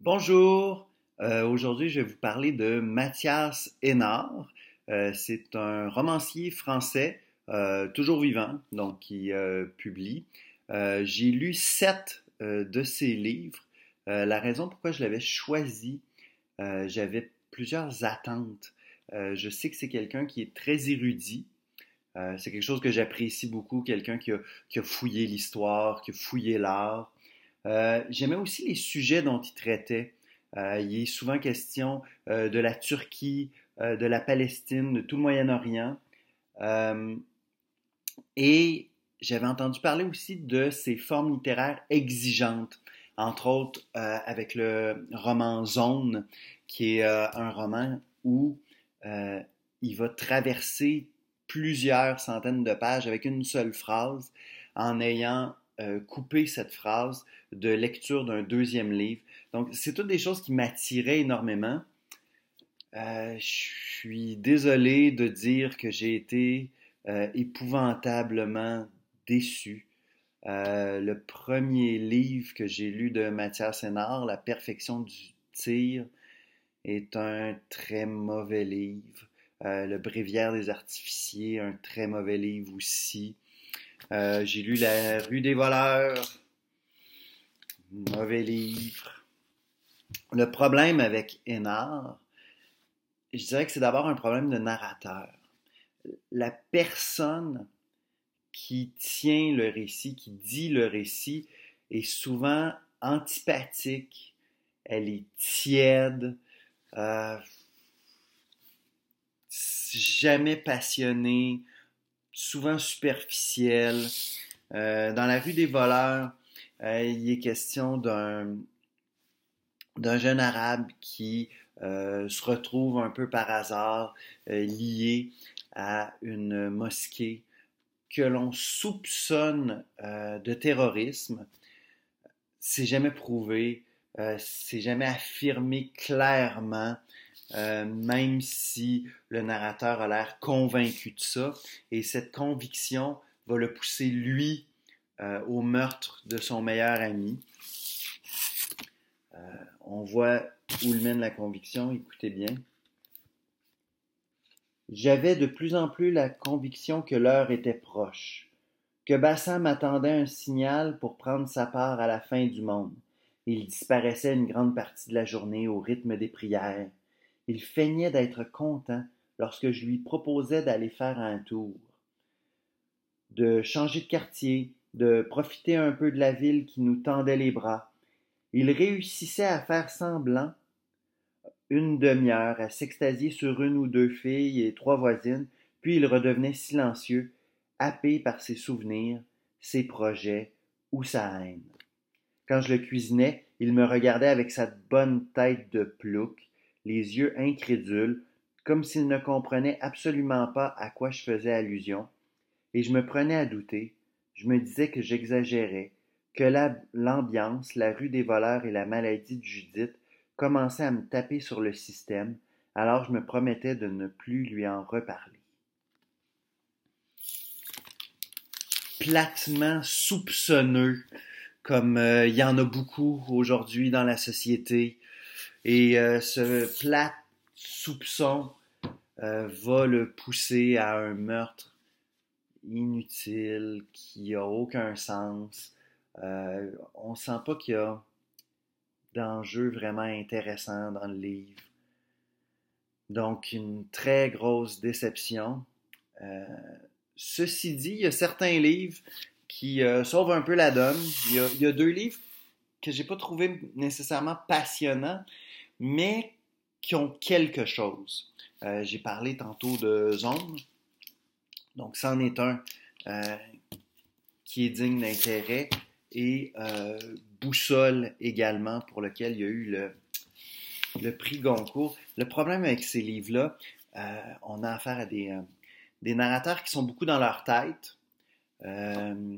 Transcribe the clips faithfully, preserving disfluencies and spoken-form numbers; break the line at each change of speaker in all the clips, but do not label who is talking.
Bonjour, Euh, aujourd'hui je vais vous parler de Mathias Hénard. Euh, c'est un romancier français, euh, toujours vivant, donc qui euh, publie. Euh, j'ai lu sept euh, de ses livres. Euh, la raison pourquoi je l'avais choisi, euh, j'avais plusieurs attentes. Euh, je sais que c'est quelqu'un qui est très érudit. Euh, c'est quelque chose que j'apprécie beaucoup, quelqu'un qui a, qui a fouillé l'histoire, qui a fouillé l'art. Euh, j'aimais aussi les sujets dont il traitait. Euh, il est souvent question euh, de la Turquie, euh, de la Palestine, de tout le Moyen-Orient. Euh, et j'avais entendu parler aussi de ses formes littéraires exigeantes, entre autres euh, avec le roman Zone, qui est euh, un roman où euh, il va traverser plusieurs centaines de pages avec une seule phrase, en ayant euh, coupé cette phrase de lecture d'un deuxième livre. Donc, c'est toutes des choses qui m'attiraient énormément. Euh, je suis désolé de dire que j'ai été euh, épouvantablement déçu. Euh, le premier livre que j'ai lu de Mathias Sénard, La perfection du tir, est un très mauvais livre. Euh, le Bréviaire des artificiers, un très mauvais livre aussi. Euh, j'ai lu La rue des voleurs, mauvais livre. Le problème avec Hénard, je dirais que c'est d'abord un problème de narrateur. La personne qui tient le récit, qui dit le récit, est souvent antipathique, elle est tiède, euh, jamais passionnée, souvent superficielle. Euh, dans La rue des voleurs, euh, il est question d'un, d'un jeune arabe qui euh, se retrouve un peu par hasard euh, lié à une mosquée que l'on soupçonne euh, de terrorisme. C'est jamais prouvé, euh, c'est jamais affirmé clairement, euh, même si le narrateur a l'air convaincu de ça. Et cette conviction va le pousser, lui, euh, au meurtre de son meilleur ami. Euh, on voit où le mène la conviction, écoutez bien. J'avais de plus en plus la conviction que l'heure était proche, que Bassam attendait un signal pour prendre sa part à la fin du monde. Il disparaissait une grande partie de la journée au rythme des prières. Il feignait d'être content lorsque je lui proposais d'aller faire un tour, de changer de quartier, de profiter un peu de la ville qui nous tendait les bras. Il réussissait à faire semblant une demi-heure, à s'extasier sur une ou deux filles et trois voisines, puis il redevenait silencieux, happé par ses souvenirs, ses projets ou sa haine. Quand je le cuisinais, il me regardait avec sa bonne tête de plouc, les yeux incrédules, comme s'il ne comprenait absolument pas à quoi je faisais allusion, et je me prenais à douter. Je me disais que j'exagérais, que la, l'ambiance, la rue des voleurs et la maladie de Judith commençaient à me taper sur le système, alors je me promettais de ne plus lui en reparler. Platement soupçonneux, comme euh, il y en a beaucoup aujourd'hui dans la société, et euh, ce plat soupçon euh, va le pousser à un meurtre inutile, qui a aucun sens. Euh, on sent pas qu'il y a d'enjeux vraiment intéressants dans le livre. Donc, une très grosse déception. Euh, ceci dit, il y a certains livres qui euh, sauvent un peu la donne. Il y a, il y a deux livres que j'ai pas trouvé nécessairement passionnants, mais qui ont quelque chose. Euh, j'ai parlé tantôt de Zone, donc c'en est un euh, qui est digne d'intérêt, et euh, Boussole également, pour lequel il y a eu le, le prix Goncourt. Le problème avec ces livres-là, euh, on a affaire à des, euh, des narrateurs qui sont beaucoup dans leur tête, euh,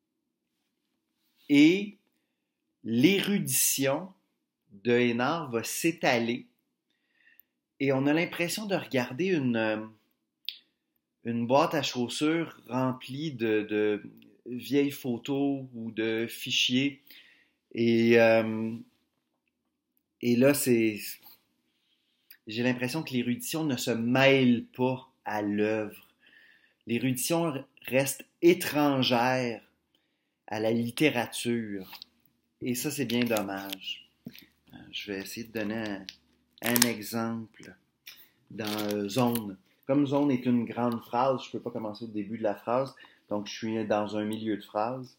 et l'érudition de Hénard va s'étaler, et on a l'impression de regarder une, euh, une boîte à chaussures remplie de, de vieilles photos ou de fichiers. Et euh, Et là, c'est, j'ai l'impression que l'érudition ne se mêle pas à l'œuvre. L'érudition reste étrangère à la littérature. Et ça, c'est bien dommage. Je vais essayer de donner un, un exemple dans Zone. Comme Zone est une grande phrase, je ne peux pas commencer au début de la phrase, donc je suis dans un milieu de phrase.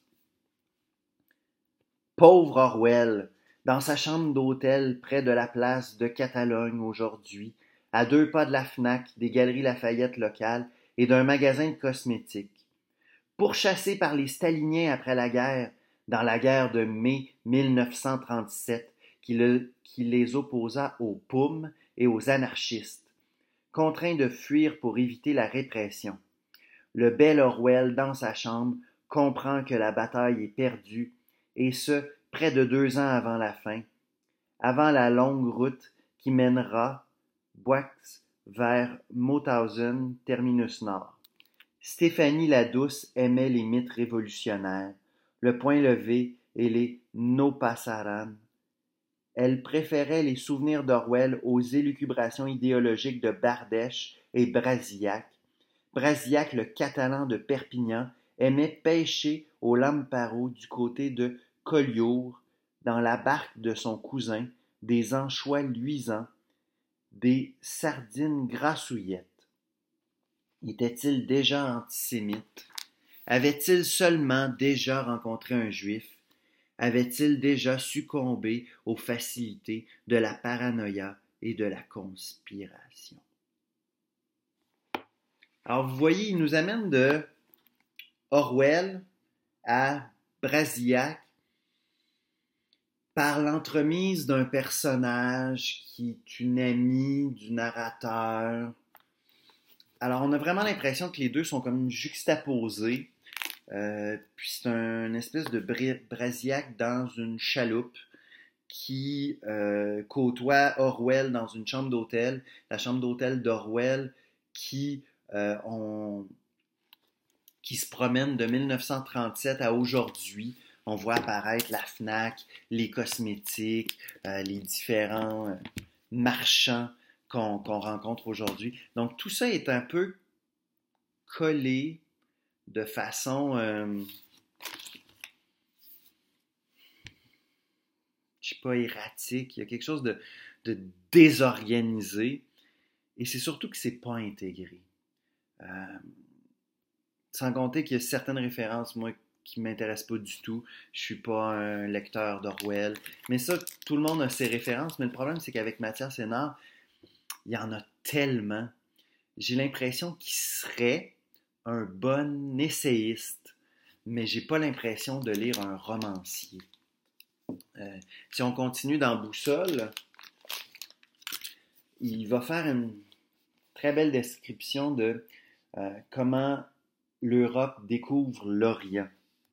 Pauvre Orwell, dans sa chambre d'hôtel près de la place de Catalogne aujourd'hui, à deux pas de la Fnac, des galeries Lafayette locales et d'un magasin de cosmétiques. Pourchassé par les staliniens après la guerre, dans la guerre de mai mille neuf cent trente-sept, qui, le, qui les opposa aux P O U M et aux anarchistes, contraint de fuir pour éviter la répression. Le bel Orwell, dans sa chambre, comprend que la bataille est perdue, et ce, près de deux ans avant la fin, avant la longue route qui mènera Boix vers Mauthausen, terminus nord. Stéphanie la Douce aimait les mythes révolutionnaires, le point levé et les no passaran. Elle préférait les souvenirs d'Orwell aux élucubrations idéologiques de Bardèche et Brasillac. Brasillac, le Catalan de Perpignan, aimait pêcher au Lamparo du côté de Collioure, dans la barque de son cousin, des anchois luisants, des sardines grassouillettes. Était-il déjà antisémite? Avait-il seulement déjà rencontré un juif? Avait-il déjà succombé aux facilités de la paranoïa et de la conspiration? Alors, vous voyez, il nous amène de Orwell à Brasillac par l'entremise d'un personnage qui est une amie du narrateur. Alors, on a vraiment l'impression que les deux sont comme juxtaposés. Euh, puis c'est un espèce de Brasillac dans une chaloupe qui euh, côtoie Orwell dans une chambre d'hôtel, la chambre d'hôtel d'Orwell qui, euh, on, qui se promène de mille neuf cent trente-sept à aujourd'hui. On voit apparaître la Fnac, les cosmétiques, euh, les différents euh, marchands qu'on, qu'on rencontre aujourd'hui. Donc tout ça est un peu collé de façon, euh, je sais pas, erratique. Il y a quelque chose de, de désorganisé. Et c'est surtout que c'est pas intégré. Euh, sans compter qu'il y a certaines références, moi, qui ne m'intéressent pas du tout. Je suis pas un lecteur d'Orwell. Mais ça, tout le monde a ses références. Mais le problème, c'est qu'avec Mathias Sénard, il y en a tellement. J'ai l'impression qu'il serait un bon essayiste, mais j'ai pas l'impression de lire un romancier. Euh, si on continue dans Boussole, il va faire une très belle description de euh, comment l'Europe découvre l'Orient.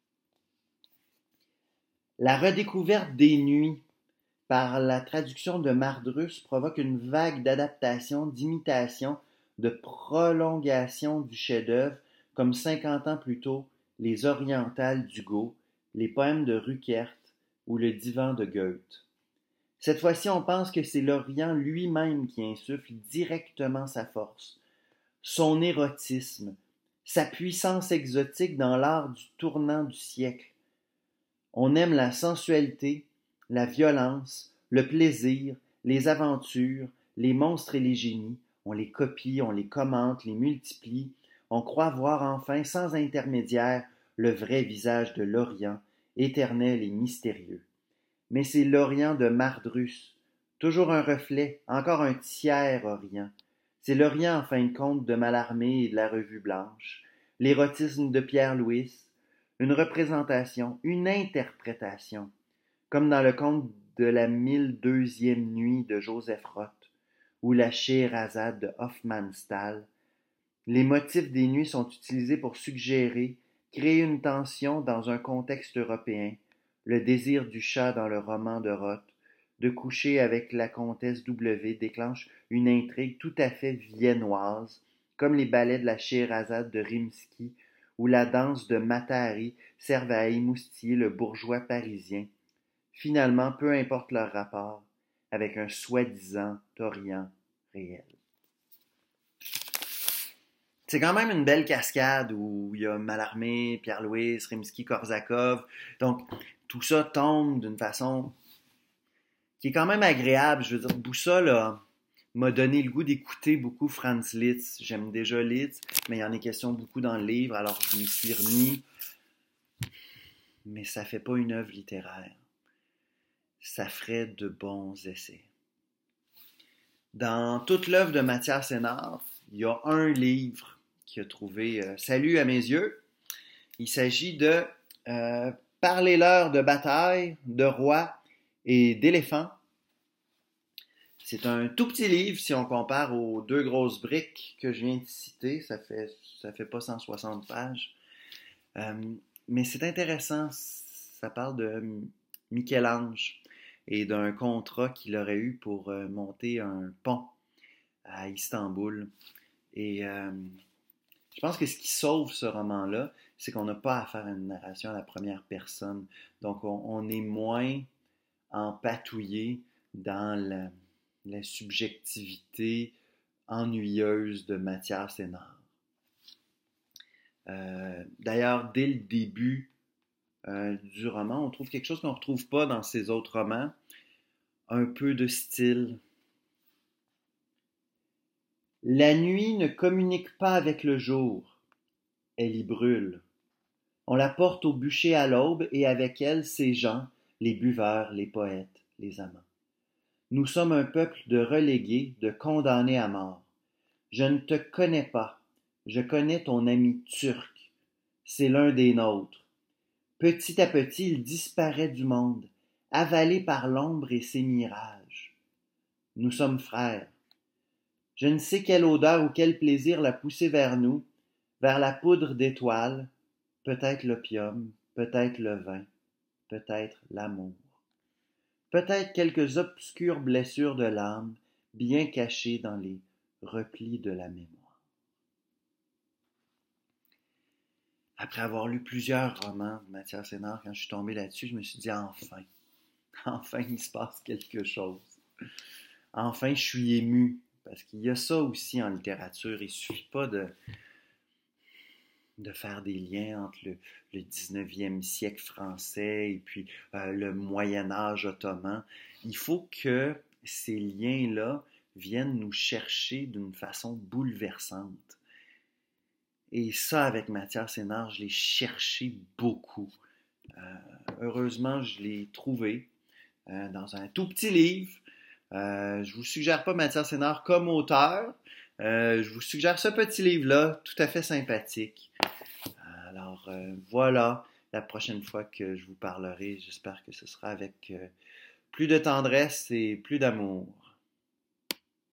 La redécouverte des nuits par la traduction de Mardrus provoque une vague d'adaptation, d'imitation, de prolongation du chef-d'œuvre, comme cinquante ans plus tôt, les Orientales d'Hugo, les poèmes de Ruckert ou le Divan de Goethe. Cette fois-ci, on pense que c'est l'Orient lui-même qui insuffle directement sa force, son érotisme, sa puissance exotique dans l'art du tournant du siècle. On aime la sensualité, la violence, le plaisir, les aventures, les monstres et les génies. On les copie, on les commente, les multiplie. On croit voir enfin, sans intermédiaire, le vrai visage de l'Orient, éternel et mystérieux. Mais c'est l'Orient de Mardrus, toujours un reflet, encore un tiers Orient. C'est l'Orient, en fin de compte, de Mallarmé et de la Revue Blanche, l'érotisme de Pierre Louis, une représentation, une interprétation, comme dans le conte de la mille deuxième nuit de Joseph Roth, ou la Scheherazade de Hofmannsthal. Les motifs des nuits sont utilisés pour suggérer, créer une tension dans un contexte européen, le désir du chat dans le roman de Roth, de coucher avec la comtesse W déclenche une intrigue tout à fait viennoise, comme les ballets de la Scheherazade de Rimsky ou la danse de Matahari servent à émoustiller le bourgeois parisien. Finalement, peu importe leur rapport, avec un soi-disant Orient réel. C'est quand même une belle cascade où il y a Mallarmé, Pierre-Louis, Rimsky-Korsakov. Donc, tout ça tombe d'une façon qui est quand même agréable. Je veux dire, Boussole a, m'a donné le goût d'écouter beaucoup Franz Liszt. J'aime déjà Liszt, mais il y en est question beaucoup dans le livre, alors je m'y suis remis. Mais ça fait pas une œuvre littéraire. Ça ferait de bons essais. Dans toute l'œuvre de Mathias Sénard, il y a un livre qui a trouvé euh, salut à mes yeux. Il s'agit de euh, Parlez-leur de bataille, de rois et d'éléphants. C'est un tout petit livre si on compare aux deux grosses briques que je viens de citer. Ça fait, ça fait pas cent soixante pages. Euh, mais c'est intéressant. Ça parle de Michel-Ange et d'un contrat qu'il aurait eu pour euh, monter un pont à Istanbul. Et euh, je pense que ce qui sauve ce roman-là, c'est qu'on n'a pas à faire une narration à la première personne. Donc, on, on est moins empatouillé dans la, la subjectivité ennuyeuse de Mathias Sénard. Euh, d'ailleurs, dès le début euh, du roman, on trouve quelque chose qu'on ne retrouve pas dans ses autres romans, un peu de style. La nuit ne communique pas avec le jour, elle y brûle. On la porte au bûcher à l'aube et avec elle ces gens, les buveurs, les poètes, les amants. Nous sommes un peuple de relégués, de condamnés à mort. Je ne te connais pas, je connais ton ami turc, c'est l'un des nôtres. Petit à petit, il disparaît du monde, avalé par l'ombre et ses mirages. Nous sommes frères. Je ne sais quelle odeur ou quel plaisir l'a poussé vers nous, vers la poudre d'étoiles, peut-être l'opium, peut-être le vin, peut-être l'amour. Peut-être quelques obscures blessures de l'âme, bien cachées dans les replis de la mémoire. Après avoir lu plusieurs romans de Mathias Sénard, quand je suis tombé là-dessus, je me suis dit enfin, enfin il se passe quelque chose. Enfin, je suis ému, parce qu'il y a ça aussi en littérature. Il ne suffit pas de, de faire des liens entre le, le dix-neuvième siècle français et puis euh, le Moyen-Âge ottoman. Il faut que ces liens-là viennent nous chercher d'une façon bouleversante. Et ça, avec Mathias Sénard, je l'ai cherché beaucoup. Euh, heureusement, je l'ai trouvé euh, dans un tout petit livre. Euh, je vous suggère pas Mathias Sénard comme auteur. Euh, je vous suggère ce petit livre-là, tout à fait sympathique. Alors euh, voilà, la prochaine fois que je vous parlerai, j'espère que ce sera avec euh, plus de tendresse et plus d'amour.